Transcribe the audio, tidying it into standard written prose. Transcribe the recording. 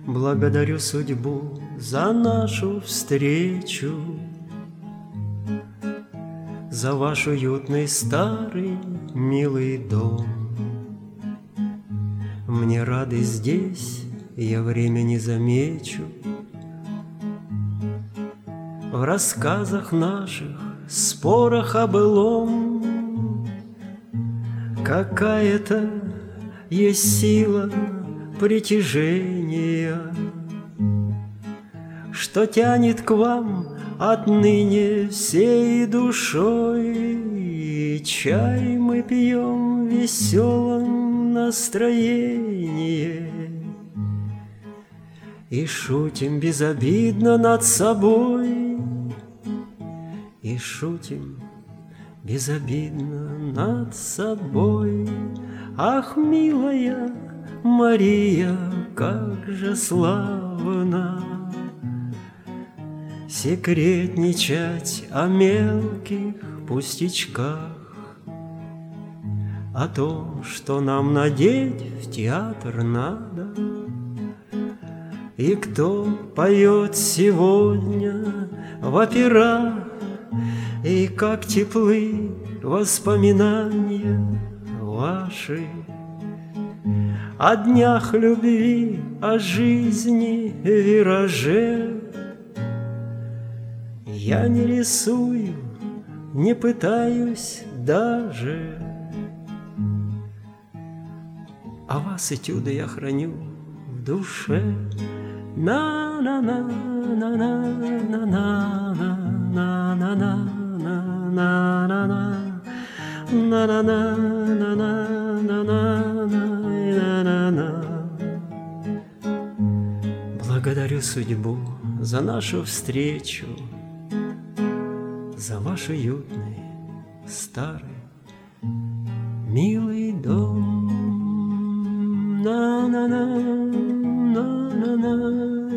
Благодарю судьбу за нашу встречу, за ваш уютный старый милый дом. Мне рады здесь, я время не замечу. В рассказах наших, спорах о былом какая-то есть сила притяжения, что тянет к вам отныне всей душой. И чай мы пьем в веселом настроении и шутим безобидно над собой, и шутим безобидно над собой. Ах, милая Мария, как же славно секретничать о мелких пустячках, о том, что нам надеть в театр надо, и кто поет сегодня в операх, и как теплы воспоминания ваши о днях любви, о жизни вираже. Я не рисую, не пытаюсь даже, а вас этюды я храню в душе. Благодарю судьбу за нашу встречу, за ваш уютный старый милый дом. На-на-на, на-на-на.